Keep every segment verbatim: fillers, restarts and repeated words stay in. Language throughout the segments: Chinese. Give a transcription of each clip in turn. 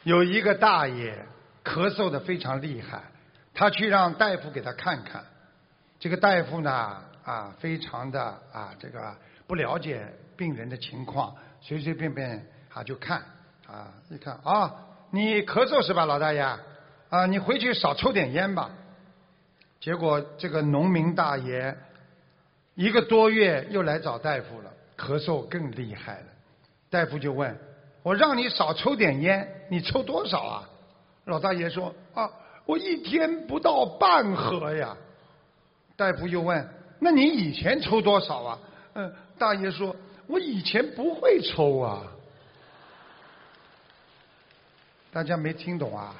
有一个大爷咳嗽的非常厉害，他去让大夫给他看看。这个大夫呢，啊，非常的啊，这个不了解病人的情况，随随便便啊就看啊，一看啊，你咳嗽是吧，老大爷？啊，你回去少抽点烟吧。结果这个农民大爷一个多月又来找大夫了，咳嗽更厉害了。大夫就问：我让你少抽点烟，你抽多少啊？老大爷说：啊，我一天不到半盒呀。大夫又问：那你以前抽多少啊？嗯，大爷说：我以前不会抽啊。大家没听懂啊？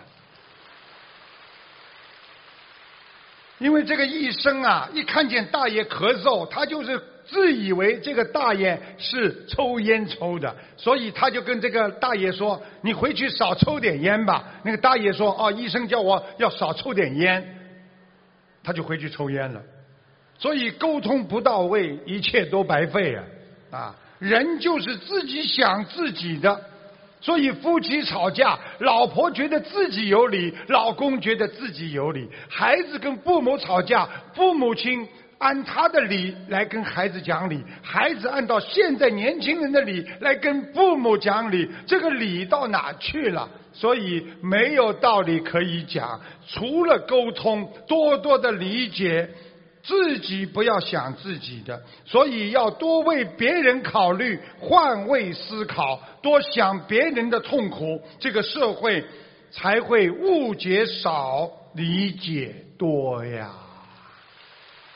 因为这个医生啊，一看见大爷咳嗽，他就是自以为这个大爷是抽烟抽的，所以他就跟这个大爷说：你回去少抽点烟吧。那个大爷说：哦，医生叫我要少抽点烟，他就回去抽烟了。所以沟通不到位，一切都白费啊！啊，人就是自己想自己的。所以夫妻吵架，老婆觉得自己有理，老公觉得自己有理；孩子跟父母吵架，父母亲按他的理来跟孩子讲理，孩子按照现在年轻人的理来跟父母讲理，这个理到哪去了？所以没有道理可以讲，除了沟通，多多的理解。自己不要想自己的，所以要多为别人考虑，换位思考，多想别人的痛苦，这个社会才会误解少，理解多呀。